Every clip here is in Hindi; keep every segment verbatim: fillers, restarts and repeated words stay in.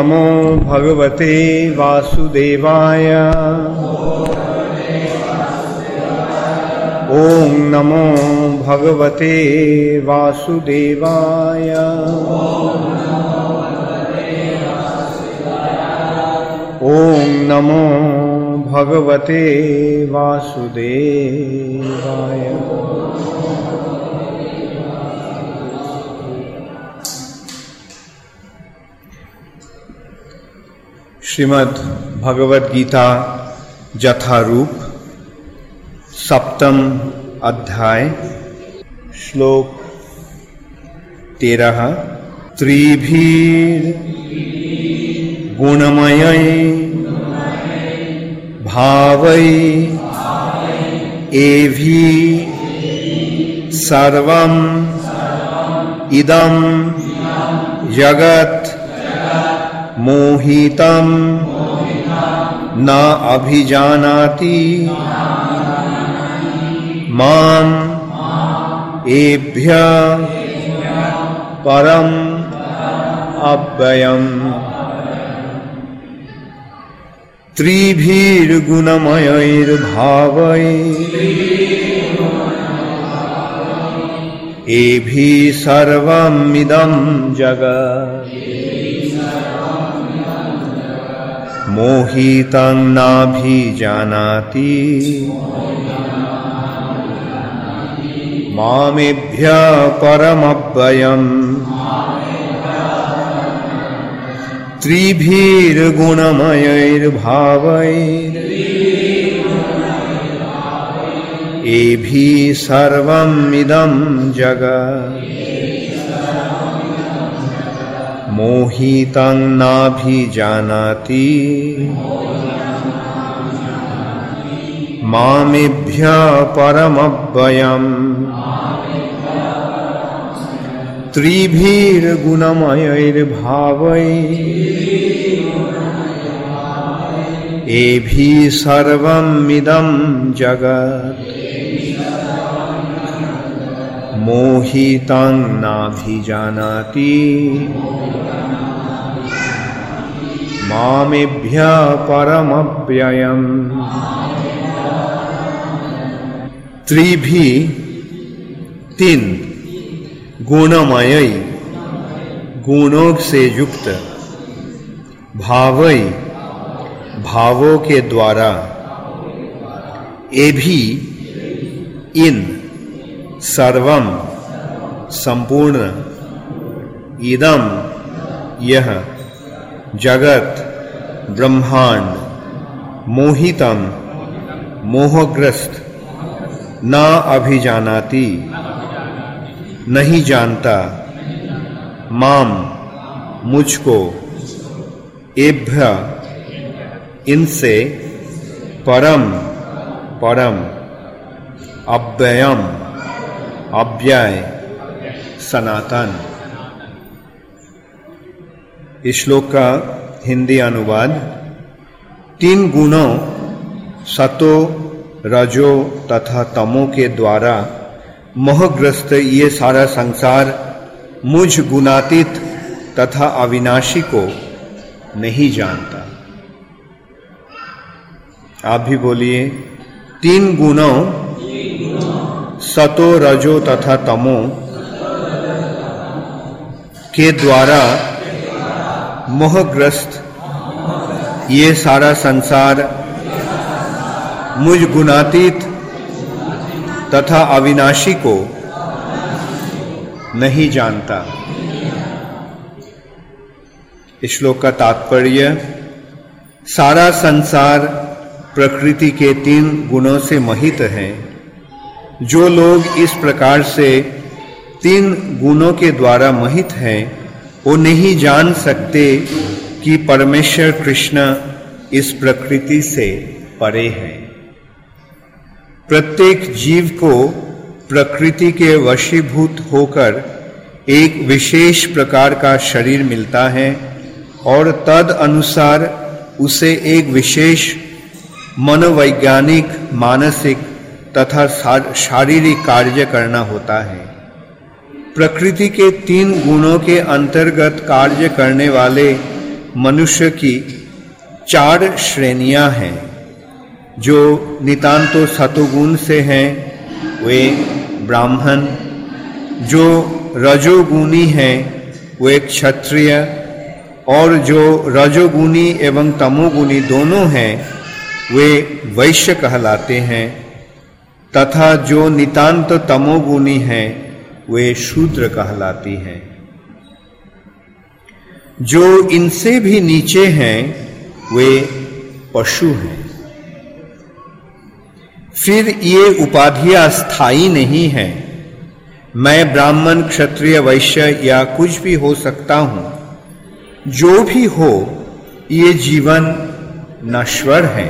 नमो भगवते वासुदेवाय। ओम नमो भगवते वासुदेवाय। ओम नमो भगवते वासुदेवाय। श्रीमद् भगवद गीता यथारूप सप्तम अध्याय श्लोक तेरह। त्रिभीर गुणमय भावै एभि सर्वं इदं जगत् मोहितं न अभिजानाति मां एभ्य परम अव्ययम्। त्रिभिर्गुणमयैर्भावै एभि सर्वमिदं जगत् मोहितं नाभिजानाति मामेभ्य परमव्ययम्। त्रिभिर्गुणमयैर्भावै एभि सर्वमिदं जगत् मोहितं नाभिजानाति मामेभ्य परमव्ययम्। त्रिभिर्गुणमयैर्भावै एभि सर्वमिदं जगत् मोहितं नाभिजानाति मामेभ्य परमव्ययम्। त्रिभि तीन गुणमय गुणों से युक्त भावै भावों के द्वारा एभि इन सर्वम संपूर्ण इदम यह जगत ब्रह्मांड मोहितम मोहग्रस्त न अभिजानाति नहीं जानता माम मुझको एभ्य इनसे परम परम अव्ययम अव्यय सनातन। इस श्लोक का हिंदी अनुवाद। तीन गुणों सतो रजो तथा तमो के द्वारा मोहग्रस्त ये सारा संसार मुझ गुणातीत तथा अविनाशी को नहीं जानता। आप भी बोलिए। तीन गुणों सतो रजो तथा तमो के द्वारा मोहग्रस्त ये सारा संसार मुझ गुणातीत तथा अविनाशी को नहीं जानता। इस श्लोक का तात्पर्य सारा संसार प्रकृति के तीन गुणों से मोहित है। जो लोग इस प्रकार से तीन गुणों के द्वारा मोहित हैं वो नहीं जान सकते कि परमेश्वर कृष्ण इस प्रकृति से परे है। प्रत्येक जीव को प्रकृति के वशीभूत होकर एक विशेष प्रकार का शरीर मिलता है और तद अनुसार उसे एक विशेष मनोवैज्ञानिक मानसिक तथा शारीरिक कार्य करना होता है। प्रकृति के तीन गुणों के अंतर्गत कार्य करने वाले मनुष्य की चार श्रेणियां हैं। जो नितांतो सतोगुण से हैं वे ब्राह्मण, जो रजोगुणी हैं वे क्षत्रिय, और जो रजोगुणी एवं तमोगुणी दोनों हैं वे वैश्य कहलाते हैं, तथा जो नितांत तमोगुणी हैं वे शूद्र कहलाती हैं। जो इनसे भी नीचे हैं वे पशु हैं। फिर ये उपाधियां स्थायी नहीं हैं। मैं ब्राह्मण, क्षत्रिय, वैश्य या कुछ भी हो सकता हूं। जो भी हो, ये जीवन नश्वर है।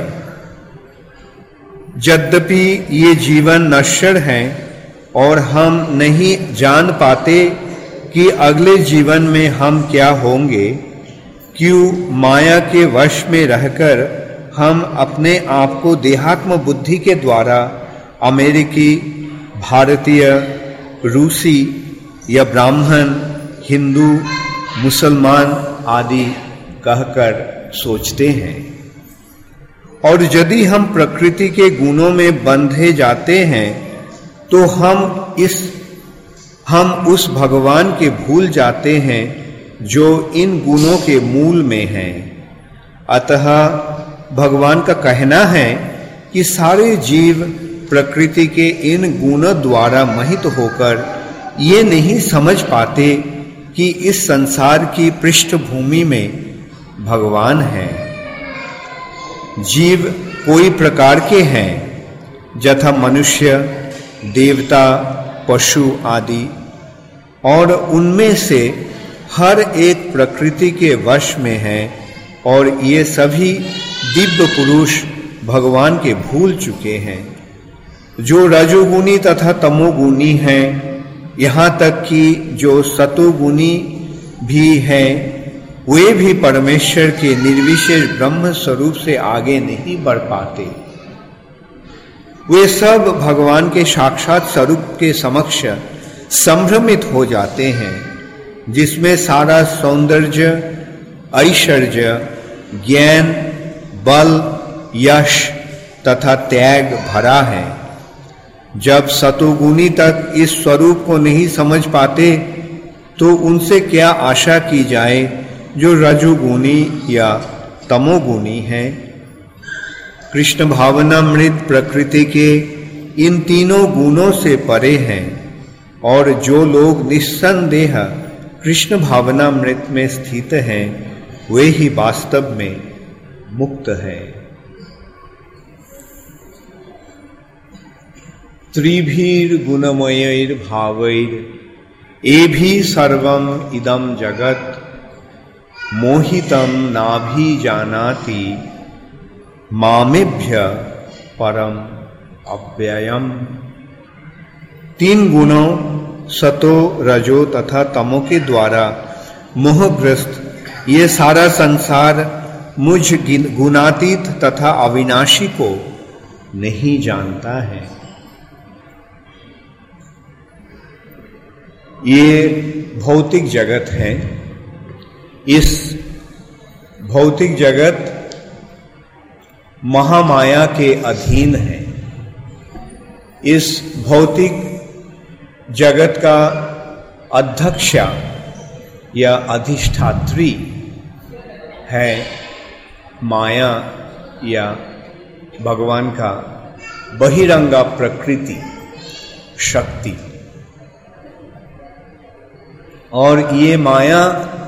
यद्यपि ये जीवन नश्वर है और हम नहीं जान पाते कि अगले जीवन में हम क्या होंगे, क्यों माया के वश में रहकर हम अपने आप को देहात्म बुद्धि के द्वारा अमेरिकी, भारतीय, रूसी या ब्राह्मण, हिंदू, मुसलमान आदि कहकर सोचते हैं। और यदि हम प्रकृति के गुणों में बंधे जाते हैं तो हम इस हम उस भगवान के भूल जाते हैं जो इन गुणों के मूल में हैं। अतः भगवान का कहना है कि सारे जीव प्रकृति के इन गुणों द्वारा मोहित होकर ये नहीं समझ पाते कि इस संसार की पृष्ठभूमि में भगवान है। जीव कोई प्रकार के हैं, यथा मनुष्य, देवता, पशु आदि, और उनमें से हर एक प्रकृति के वश में है, और ये सभी दिव्य पुरुष भगवान के भूल चुके हैं। जो रजोगुणी तथा तमोगुणी हैं, यहाँ तक कि जो सतोगुणी भी हैं, वे भी परमेश्वर के निर्विशेष ब्रह्म स्वरूप से आगे नहीं बढ़ पाते। वे सब भगवान के साक्षात स्वरूप के समक्ष संभ्रमित हो जाते हैं, जिसमें सारा सौंदर्य, ऐश्वर्य, ज्ञान, बल, यश तथा त्याग भरा है। जब सतोगुणी तक इस स्वरूप को नहीं समझ पाते तो उनसे क्या आशा की जाए जो रजोगुणी या तमोगुणी हैं। कृष्ण भावनामृत प्रकृति के इन तीनों गुणों से परे हैं, और जो लोग निस्संदेह कृष्ण भावनामृत में स्थित हैं वे ही वास्तव में मुक्त हैं। त्रिभीर गुणमयैर भावैर एभि सर्वम इदम जगत मोहितम नाभि जानाति मामेभ्य परम अव्ययम। तीन गुणों सतो, रजो तथा तमो के द्वारा मोहग्रस्त ये सारा संसार मुझ गुणातीत तथा अविनाशी को नहीं जानता है। ये भौतिक जगत है। इस भौतिक जगत महामाया के अधीन है। इस भौतिक जगत का अध्यक्षा या अधिष्ठात्री है माया या भगवान का बहिरंगा प्रकृति शक्ति। और ये माया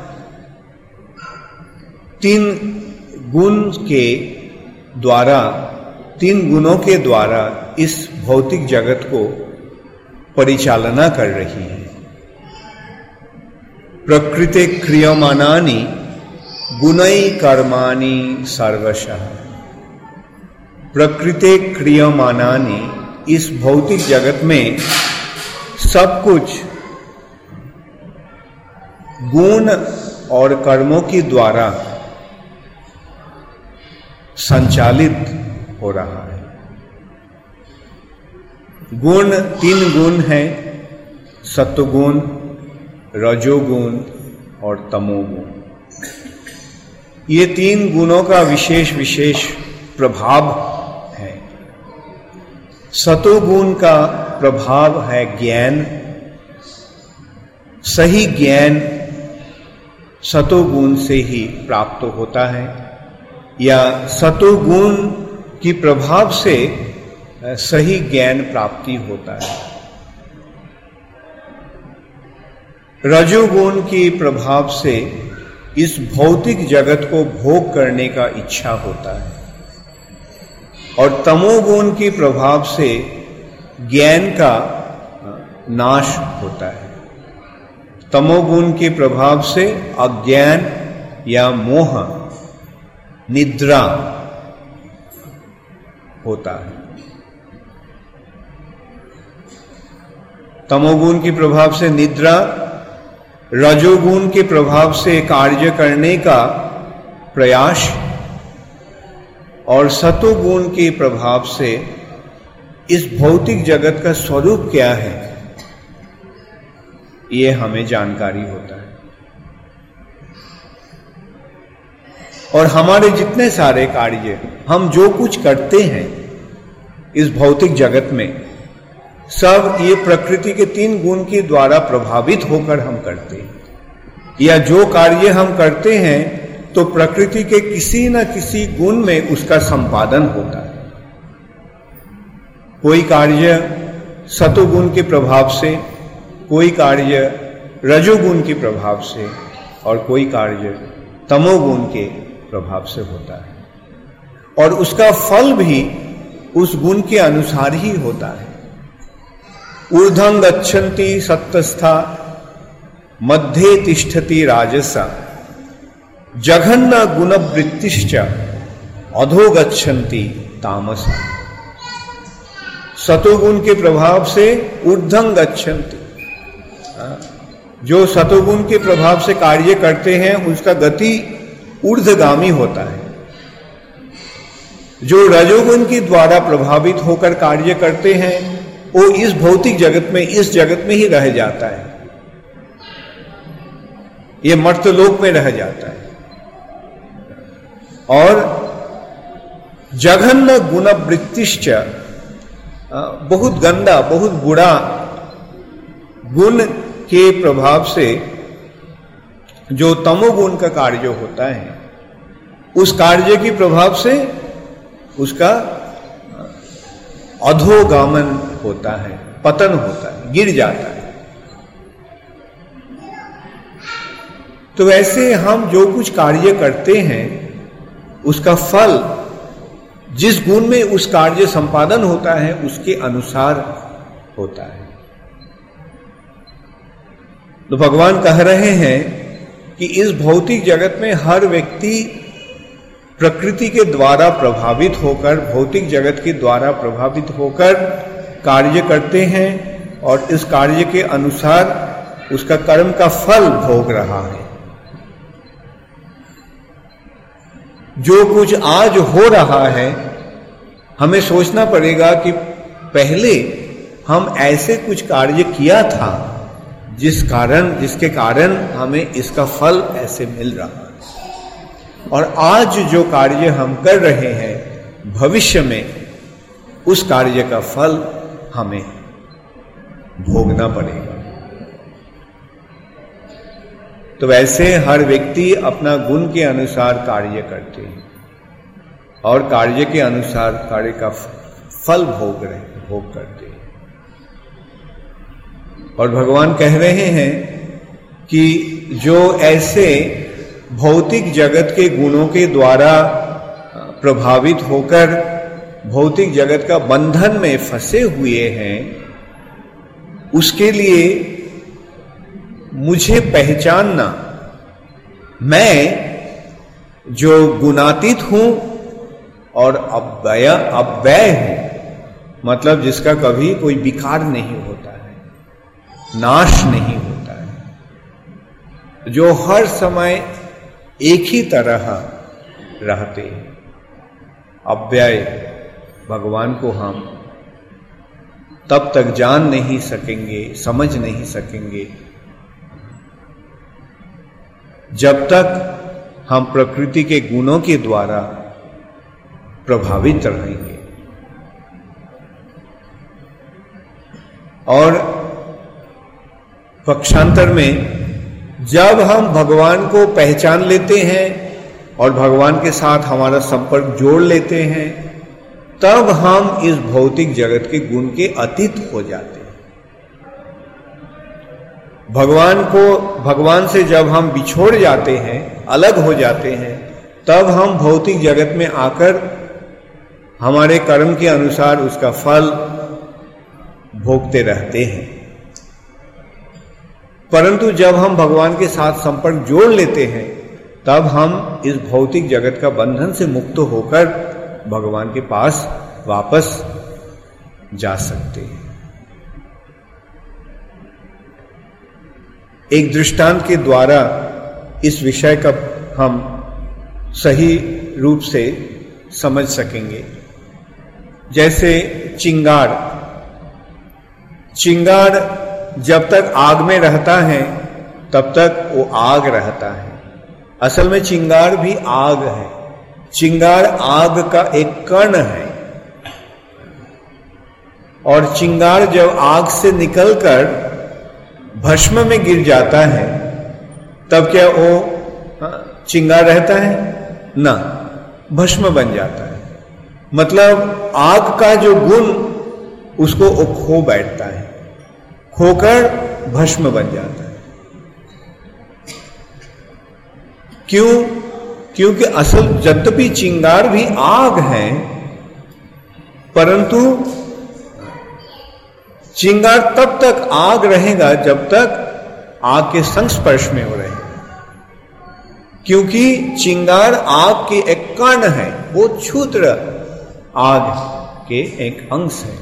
तीन गुण के द्वारा, तीन गुणों के द्वारा इस भौतिक जगत को परिचालना कर रही है। प्रकृति क्रियमाणानि गुणै कर्माणि सर्वशः। प्रकृति क्रियमाणानि, इस भौतिक जगत में सब कुछ गुण और कर्मों के द्वारा संचालित हो रहा है। गुण तीन गुण हैं, सत्वगुण, रजोगुण और तमोगुण। ये तीन गुणों का विशेष विशेष प्रभाव है। सतोगुण का प्रभाव है ज्ञान। सही ज्ञान सतोगुण से ही प्राप्त होता है, या सतोगुण की प्रभाव से सही ज्ञान प्राप्ति होता है। रजोगुण की प्रभाव से इस भौतिक जगत को भोग करने का इच्छा होता है, और तमोगुण की प्रभाव से ज्ञान का नाश होता है। तमोगुण के प्रभाव से अज्ञान या मोह, निद्रा होता है। तमोगुण के प्रभाव से निद्रा, रजोगुण के प्रभाव से कार्य करने का प्रयास, और सतोगुण के प्रभाव से इस भौतिक जगत का स्वरूप क्या है ये हमें जानकारी होता है। और हमारे जितने सारे कार्य, हम जो कुछ करते हैं इस भौतिक जगत में, सब ये प्रकृति के तीन गुण के द्वारा प्रभावित होकर हम करते हैं। या जो कार्य हम करते हैं तो प्रकृति के किसी न किसी गुण में उसका संपादन होता है। कोई कार्य सतोगुण के प्रभाव से, कोई कार्य रजोगुण के प्रभाव से, और कोई कार्य तमोगुण के प्रभाव से होता है। और उसका फल भी उस गुण के अनुसार ही होता है। ऊर्ध्वं गच्छन्ति सत्तस्था मध्ये तिष्ठति राजसा जघन्य गुणवृत्तिश्च अधो गच्छन्ति तामसा। सतोगुण के प्रभाव से ऊर्ध्वं गच्छन्ति, जो सतोगुण के प्रभाव से कार्य करते हैं उसका गति ऊर्ध्वगामी होता है। जो रजोगुण के द्वारा प्रभावित होकर कार्य करते हैं वो इस भौतिक जगत में, इस जगत में ही रह जाता है, ये मर्त्यलोक में रह जाता है। और जघन्य गुणवृत्तिश्च, बहुत गंदा, बहुत बुरा गुण के प्रभाव से जो तमोगुण का कार्य होता है, उस कार्य के प्रभाव से उसका अधोगमन होता है, पतन होता है, गिर जाता है। तो वैसे हम जो कुछ कार्य करते हैं उसका फल जिस गुण में उस कार्य संपादन होता है उसके अनुसार होता है। तो भगवान कह रहे हैं कि इस भौतिक जगत में हर व्यक्ति प्रकृति के द्वारा प्रभावित होकर, भौतिक जगत के द्वारा प्रभावित होकर कार्य करते हैं, और इस कार्य के अनुसार उसका कर्म का फल भोग रहा है। जो कुछ आज हो रहा है हमें सोचना पड़ेगा कि पहले हम ऐसे कुछ कार्य किया था जिस कारण जिसके कारण हमें इसका फल ऐसे मिल रहा है, और आज जो कार्य हम कर रहे हैं भविष्य में उस कार्य का फल हमें भोगना पड़ेगा। तो वैसे हर व्यक्ति अपना गुण के अनुसार कार्य करते हैं और कार्य के अनुसार कार्य का फल भोग रहे भोग करते हैं। और भगवान कह रहे हैं कि जो ऐसे भौतिक जगत के गुणों के द्वारा प्रभावित होकर भौतिक जगत का बंधन में फंसे हुए हैं, उसके लिए मुझे पहचानना, मैं जो गुणातीत हूं और अव्यय अव्यय हूं, मतलब जिसका कभी कोई विकार नहीं होता है, नाश नहीं होता है, जो हर समय एक ही तरह रहते हैं। अव्यय भगवान को हम तब तक जान नहीं सकेंगे, समझ नहीं सकेंगे जब तक हम प्रकृति के गुणों के द्वारा प्रभावित रहेंगे। और पक्षांतर में जब हम भगवान को पहचान लेते हैं और भगवान के साथ हमारा संपर्क जोड़ लेते हैं, तब हम इस भौतिक जगत के गुण के अतीत हो जाते हैं। भगवान को भगवान से जब हम बिछोड़ जाते हैं, अलग हो जाते हैं, तब हम भौतिक जगत में आकर हमारे कर्म के अनुसार उसका फल भोगते रहते हैं। परंतु जब हम भगवान के साथ संपर्क जोड़ लेते हैं, तब हम इस भौतिक जगत का बंधन से मुक्त होकर भगवान के पास वापस जा सकते हैं। एक दृष्टांत के द्वारा इस विषय का हम सही रूप से समझ सकेंगे। जैसे चिंगार चिंगार जब तक आग में रहता है तब तक वो आग रहता है। असल में चिंगार भी आग है। चिंगार आग का एक कण है, और चिंगार जब आग से निकलकर भस्म में गिर जाता है, तब क्या वो चिंगार रहता है? ना, भस्म बन जाता है। मतलब आग का जो गुण उसको वो खो बैठता है, खोकर भस्म बन जाता है। क्यों? क्योंकि असल यद्यपि चिंगार भी आग है, परंतु चिंगार तब तक आग रहेगा जब तक आग के संस्पर्श में हो रहेगा। क्योंकि चिंगार आग के एक कण है, वो क्षुद्र आग के एक अंश है।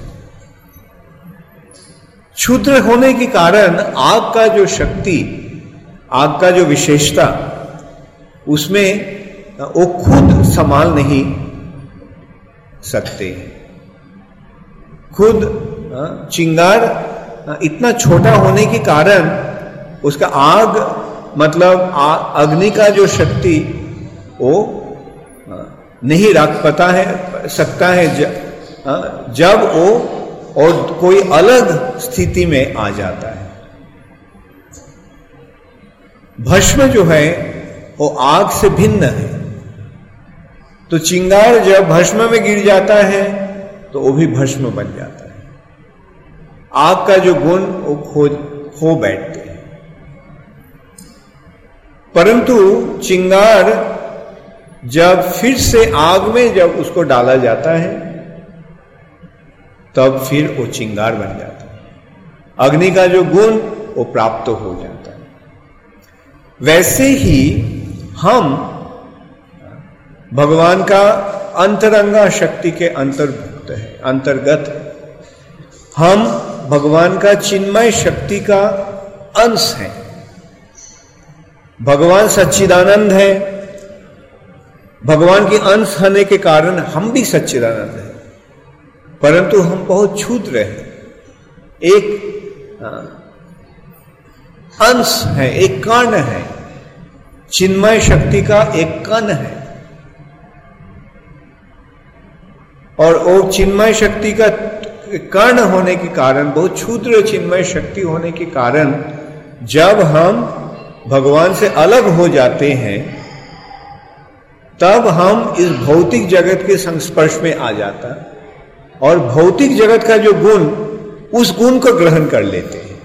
क्षुद्र होने के कारण आग का जो शक्ति, आग का जो विशेषता, उसमें वो खुद संभाल नहीं सकते। खुद चिंगार इतना छोटा होने के कारण उसका आग मतलब अग्नि का जो शक्ति वो नहीं रख पाता है सकता है जब वो और कोई अलग स्थिति में आ जाता है। भस्म जो है वो आग से भिन्न है। तो चिंगार जब भस्म में गिर जाता है तो वो भी भस्म बन जाता है। आग का जो गुण वो खो खो बैठते हैं। परंतु चिंगार जब फिर से आग में जब उसको डाला जाता है, तब फिर वो चिंगार बन जाता है। अग्नि का जो गुण वो प्राप्त हो जाता है। वैसे ही हम भगवान का अंतरंगा शक्ति के अंतर्भुक्त है, अंतर्गत है। हम भगवान का चिन्मय शक्ति का अंश है। भगवान सच्चिदानंद है। भगवान के अंश होने के कारण हम भी सच्चिदानंद हैं, परंतु हम बहुत क्षुद्र हैं। एक अंश है, एक कण है, चिन्मय शक्ति का एक कण है। और वो चिन्मय शक्ति का कण होने के कारण, बहुत क्षुद्र चिन्मय शक्ति होने के कारण, जब हम भगवान से अलग हो जाते हैं, तब हम इस भौतिक जगत के संस्पर्श में आ जाता और भौतिक जगत का जो गुण, उस गुण को ग्रहण कर लेते हैं।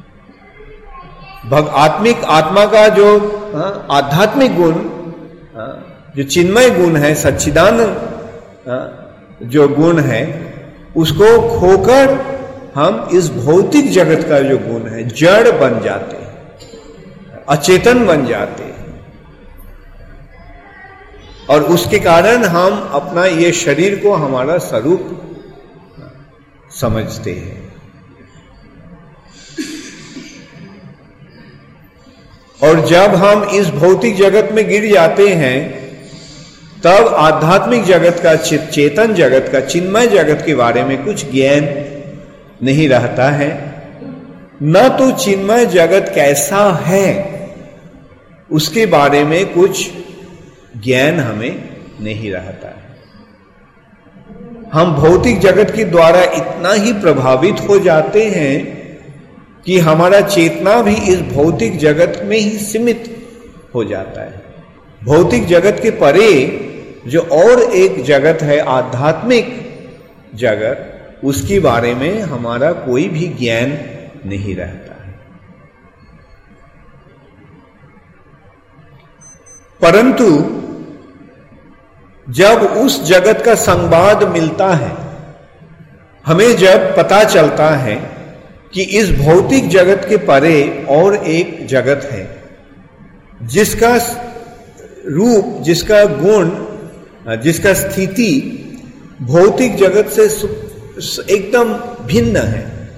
भग आत्मिक आत्मा का जो आध्यात्मिक गुण, जो चिन्मय गुण है, सच्चिदानंद जो गुण है, उसको खोकर हम इस भौतिक जगत का जो गुण है, जड़ बन जाते हैं, अचेतन बन जाते हैं। और उसके कारण हम अपना ये शरीर को हमारा स्वरूप समझते हैं। और जब हम इस भौतिक जगत में गिर जाते हैं, तब आध्यात्मिक जगत का, चेतन जगत का, चिन्मय जगत के बारे में कुछ ज्ञान नहीं रहता है। न तो चिन्मय जगत कैसा है उसके बारे में कुछ ज्ञान हमें नहीं रहता है। हम भौतिक जगत के द्वारा इतना ही प्रभावित हो जाते हैं कि हमारा चेतना भी इस भौतिक जगत में ही सीमित हो जाता है। भौतिक जगत के परे जो और एक जगत है, आध्यात्मिक जगत, उसके बारे में हमारा कोई भी ज्ञान नहीं रहता है। परंतु जब उस जगत का संवाद मिलता है, हमें जब पता चलता है कि इस भौतिक जगत के परे और एक जगत है जिसका रूप, जिसका गुण, जिसका स्थिति भौतिक जगत से एकदम भिन्न है,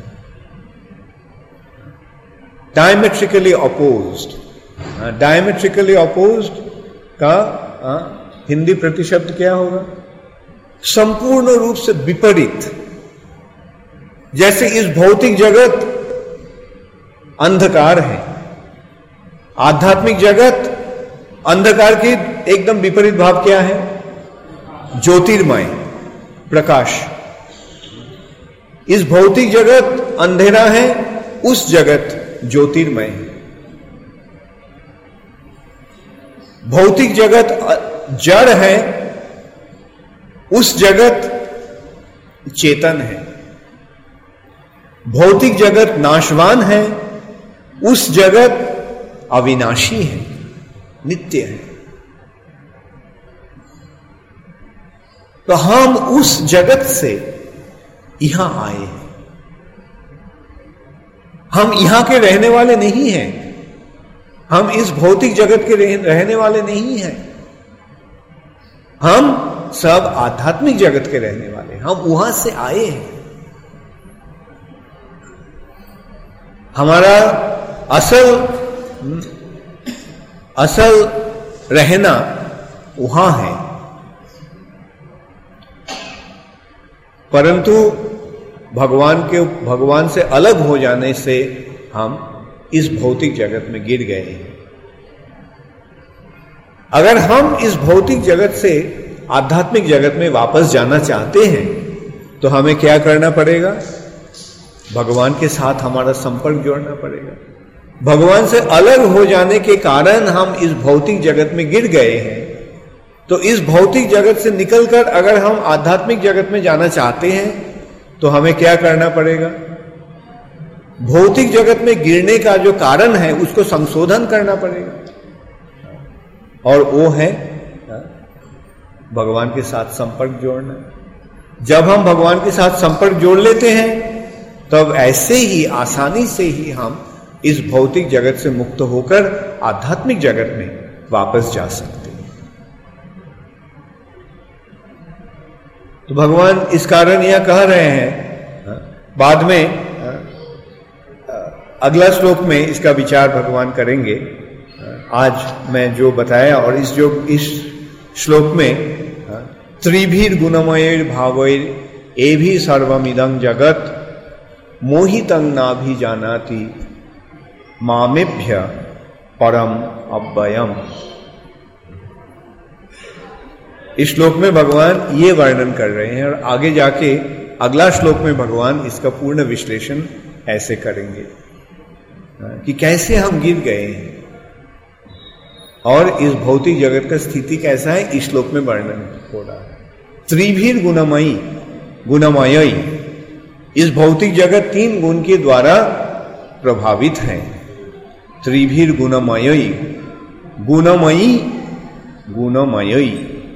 डायमेट्रिकली अपोज्ड। डायमेट्रिकली अपोज्ड का आ, हिंदी प्रतिशब्द क्या होगा? संपूर्ण रूप से विपरीत। जैसे इस भौतिक जगत अंधकार है, आध्यात्मिक जगत अंधकार के एकदम विपरीत भाव क्या है? ज्योतिर्मय, प्रकाश। इस भौतिक जगत अंधेरा है, उस जगत ज्योतिर्मय है। भौतिक जगत जड़ है, उस जगत चेतन है। भौतिक जगत नाशवान है, उस जगत अविनाशी है, नित्य है। तो हम उस जगत से यहां आए हैं। हम यहां के रहने वाले नहीं हैं। हम इस भौतिक जगत के रहने वाले नहीं हैं। हम सब आध्यात्मिक जगत के रहने वाले हैं। हम वहां से आए हैं। हमारा असल असल रहना वहां है। परंतु भगवान के भगवान से अलग हो जाने से हम इस भौतिक जगत में गिर गए हैं। अगर हम इस भौतिक जगत से आध्यात्मिक जगत में वापस जाना चाहते हैं तो हमें क्या करना पड़ेगा? भगवान के साथ हमारा संपर्क जोड़ना पड़ेगा। भगवान से अलग हो जाने के कारण हम इस भौतिक जगत में गिर गए हैं। तो इस भौतिक जगत से निकलकर अगर हम आध्यात्मिक जगत में जाना चाहते हैं तो हमें क्या करना पड़ेगा? भौतिक जगत में गिरने का जो कारण है उसको संशोधन करना पड़ेगा, और वो है भगवान के साथ संपर्क जोड़ना। जब हम भगवान के साथ संपर्क जोड़ लेते हैं तब ऐसे ही आसानी से ही हम इस भौतिक जगत से मुक्त होकर आध्यात्मिक जगत में वापस जा सकते हैं। तो भगवान इस कारण यह कह रहे हैं, बाद में अगला श्लोक में इसका विचार भगवान करेंगे। आज मैं जो बताया और इस जो इस श्लोक में त्रिभीर गुणमय भावैर एभि सर्वमिदं जगत मोहितं नाभि जानाति मामेभ्य परम अव्ययम। इस श्लोक में भगवान ये वर्णन कर रहे हैं और आगे जाके अगला श्लोक में भगवान इसका पूर्ण विश्लेषण ऐसे करेंगे कि कैसे हम गिर गए हैं और इस भौतिक जगत का स्थिति कैसा है, इस श्लोक में वर्णन हो रहा है। त्रिभीर गुणमयी गुणमयी, इस भौतिक जगत तीन गुण के द्वारा प्रभावित है। त्रिभीर गुणमयी गुणमयी गुणमयी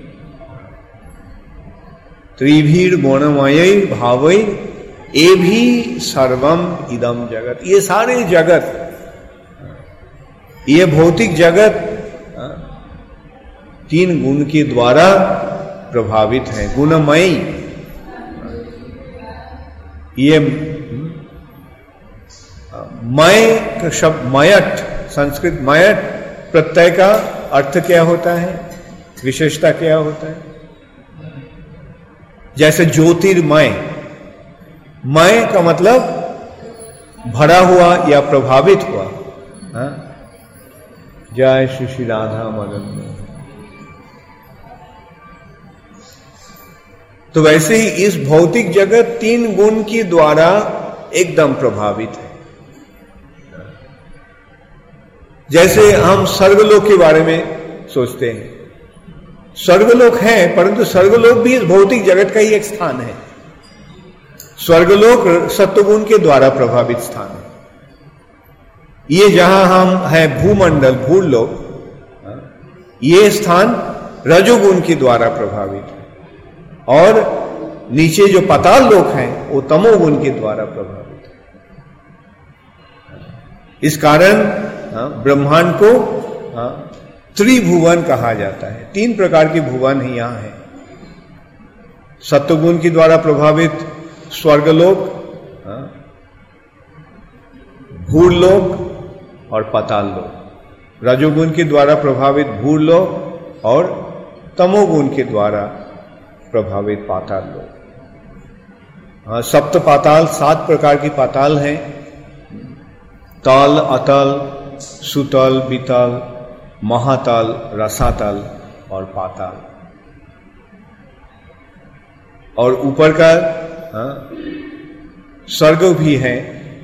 त्रिभीर गुणमयी भावै ए भी सर्वम इदम जगत। ये सारे जगत, ये भौतिक जगत तीन गुण के द्वारा प्रभावित है। गुणमयी, ये मय का शब्द मयट, संस्कृत मयट प्रत्यय का अर्थ क्या होता है, विशेषता क्या होता है? जैसे ज्योतिर्मय, मय का मतलब भरा हुआ या प्रभावित हुआ। जय श्री श्री राधा मदन। तो वैसे ही इस भौतिक जगत तीन गुण के द्वारा एकदम प्रभावित है। जैसे हम स्वर्गलोक के बारे में सोचते हैं, स्वर्गलोक है परंतु स्वर्गलोक भी इस भौतिक जगत का ही एक स्थान है। स्वर्गलोक सत्वगुण के द्वारा प्रभावित स्थान है। ये जहां हम है भूमंडल भूलोक, ये स्थान रजोगुण के द्वारा प्रभावित है, और नीचे जो पाताल लोक है वो तमोगुण के द्वारा प्रभावित है। इस कारण ब्रह्मांड को त्रिभुवन कहा जाता है। तीन प्रकार के भुवन ही यहां है। सत्वगुण के द्वारा प्रभावित स्वर्गलोक, भूलोक और पाताल लोक, रजोगुण के द्वारा प्रभावित भूलोक और तमोगुण के द्वारा प्रभावित पाताल लोक। सप्त पाताल, सात प्रकार की पाताल हैं। तल, अतल, सुतल, वितल, महातल, रसातल और पाताल। और ऊपर का स्वर्ग भी है,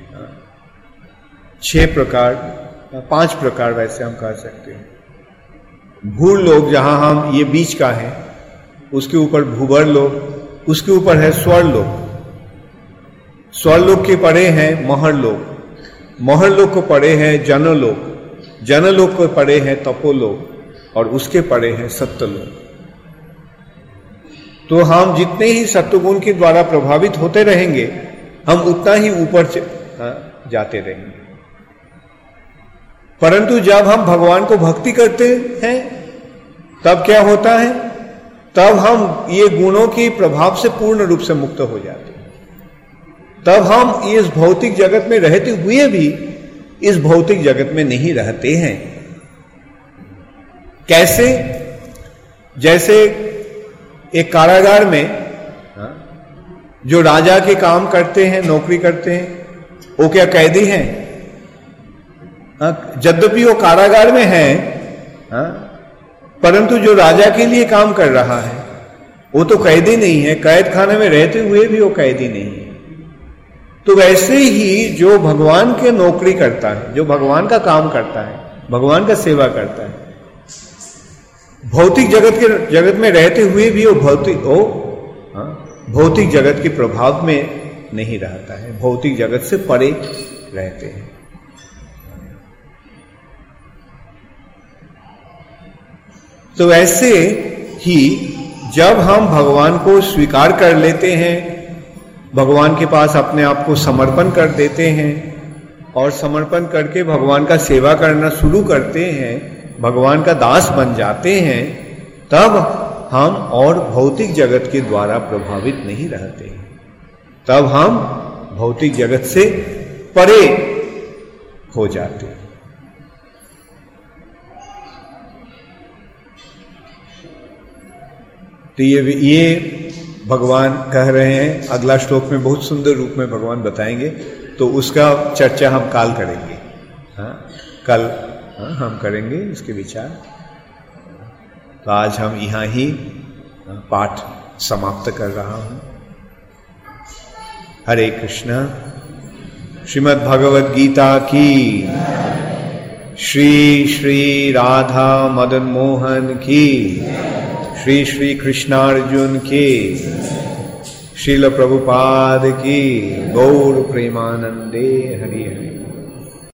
छह प्रकार, पांच प्रकार वैसे हम कह सकते हैं। भूलोक जहां हम, ये बीच का है, उसके ऊपर भूवर लोक, उसके ऊपर है स्वरलोक। स्वरलोक के परे हैं महरलोक, महरलोक को परे है जनलोक, जनलोक को परे है तपोलोक, और उसके परे है सत्यलोक। तो हम जितने ही सत्वगुण के द्वारा प्रभावित होते रहेंगे, हम उतना ही ऊपर जाते रहेंगे। परंतु जब हम भगवान को भक्ति करते हैं तब क्या होता है? तब हम ये गुणों के प्रभाव से पूर्ण रूप से मुक्त हो जाते हैं। तब हम इस भौतिक जगत में रहते हुए भी इस भौतिक जगत में नहीं रहते हैं। कैसे? जैसे एक कारागार में जो राजा के काम करते हैं, नौकरी करते हैं, वो क्या कैदी हैं? यद्यपि वो कारागार में है, परंतु जो राजा के लिए काम कर रहा है वो तो कैदी नहीं है। कैद खाने में रहते हुए भी वो कैदी नहीं है। तो वैसे ही जो भगवान के नौकरी करता है, जो भगवान का काम करता है, भगवान का सेवा करता है, भौतिक जगत के जगत में रहते हुए भी वो भौतिक वो भौतिक जगत के प्रभाव में नहीं रहता है, भौतिक जगत से परे रहते हैं। तो ऐसे ही जब हम भगवान को स्वीकार कर लेते हैं, भगवान के पास अपने आप को समर्पण कर देते हैं और समर्पण करके भगवान का सेवा करना शुरू करते हैं, भगवान का दास बन जाते हैं, तब हम और भौतिक जगत के द्वारा प्रभावित नहीं रहते हैं। तब हम भौतिक जगत से परे हो जाते हैं। तो ये ये भगवान कह रहे हैं, अगला श्लोक में बहुत सुंदर रूप में भगवान बताएंगे, तो उसका चर्चा हम काल करेंगे। हाँ, कल हाँ, हम करेंगे इसके विचार। तो आज हम यहाँ ही पाठ समाप्त कर रहा हूं। हरे कृष्णा। श्रीमद् भगवद गीता की, श्री श्री राधा मदन मोहन की, श्री श्री कृष्णार्जुन की, श्रील प्रभुपाद की, गौर प्रेमानंदे। हरि हरि।